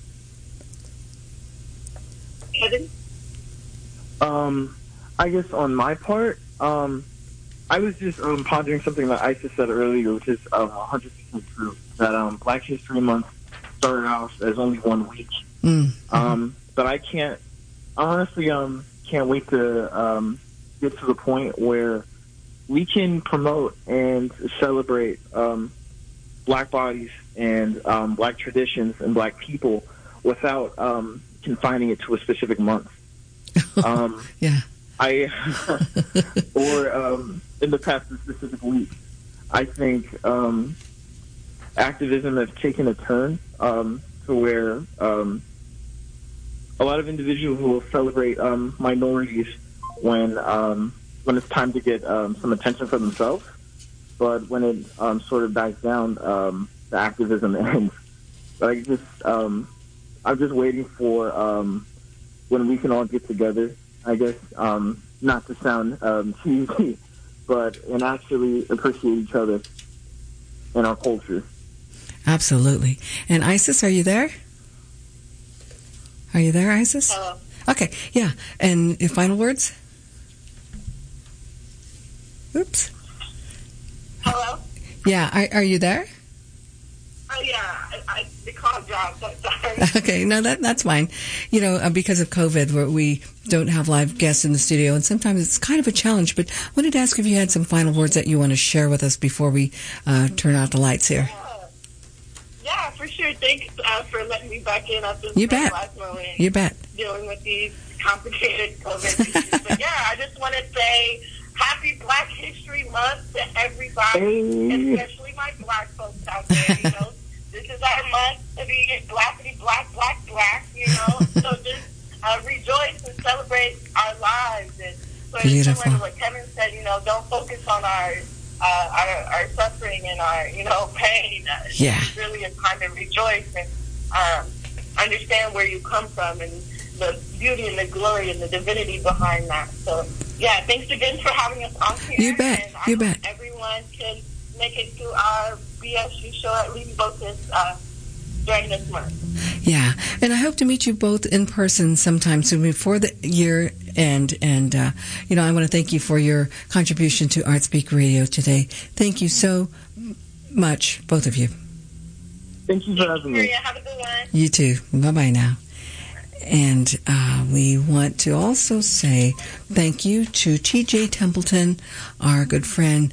Kevin? Um, I guess on my part, um, I was just um, pondering something that Isis said earlier, which is um, one hundred percent true, that um, Black History Month started off as only one week. Mm. Um, but I can't, I honestly um, can't wait to um, get to the point where we can promote and celebrate um, Black bodies and um, Black traditions and Black people without um, confining it to a specific month. Um, yeah. I, or um, in the past specific week, I think um, activism has taken a turn um, to where um, a lot of individuals will celebrate um, minorities when um, when it's time to get um, some attention for themselves, but when it um, sort of dies down, um, the activism ends. But I just um, I'm just waiting for um, when we can all get together. I guess um, not to sound um, cheesy, but and actually appreciate each other and our culture. Absolutely. And Isis, are you there? Are you there, Isis? Hello. Okay, yeah. And your final words? Oops. Hello? Yeah, are, are you there? Oh, yeah. I, I, the call dropped. I'm sorry. Okay, no, that that's fine. You know, uh, because of COVID, where we don't have live guests in the studio, and sometimes it's kind of a challenge, but I wanted to ask if you had some final words that you want to share with us before we uh, turn out the lights here. Yeah, for sure. Thanks uh, for letting me back in at this You bet. last moment. You bet. Dealing with these complicated COVID issues. But yeah, I just want to say happy Black History Month to everybody, Hey. especially my Black folks out there. You know, this is our month to be blackity black, black, black. You know, so just uh, rejoice and celebrate our lives. And so Beautiful. similar to what Kevin said, you know, don't focus on our. Uh, our, our suffering and our, you know, pain. Uh, Yeah. It's really a time to rejoice and um, understand where you come from and the beauty and the glory and the divinity behind that. So, yeah, thanks again for having us on here. You bet. And You I bet. hope everyone can make it to our B S U show at Lee Focus uh, during this month. Yeah, and I hope to meet you both in person sometime soon before the year end. And, uh, you know, I want to thank you for your contribution to ArtSpeak Radio today. Thank you so much, both of you. Thank you for having me. Maria, have a good one. You too. Bye-bye now. And uh, we want to also say thank you to T J Templeton, our good friend,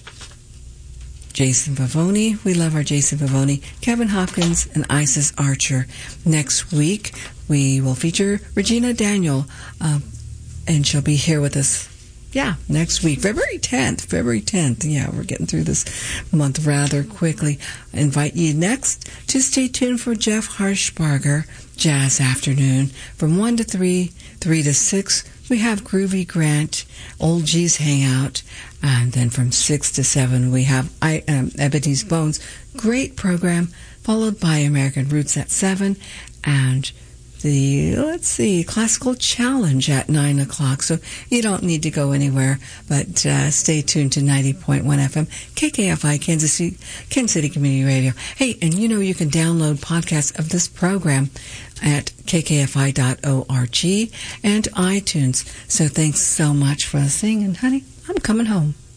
Jason Pavoni. We love our Jason Pavoni, Kevin Hopkins, and Isis Archer. Next week, we will feature Regina Daniel, uh, and she'll be here with us, yeah, next week, February tenth. February tenth. Yeah, we're getting through this month rather quickly. I invite you next to stay tuned for Jeff Harshbarger, Jazz Afternoon, from one to three, three to six. We have Groovy Grant, Old G's Hangout, and then from six to seven we have I, um, Ebony's Bones. Great program, followed by American Roots at seven, and the, let's see, Classical Challenge at nine o'clock. So you don't need to go anywhere, but uh, stay tuned to ninety point one F M, K K F I, Kansas City, Kansas City Community Radio. Hey, and you know you can download podcasts of this program at k k f i dot org and iTunes. So thanks so much for listening, and honey, I'm coming home.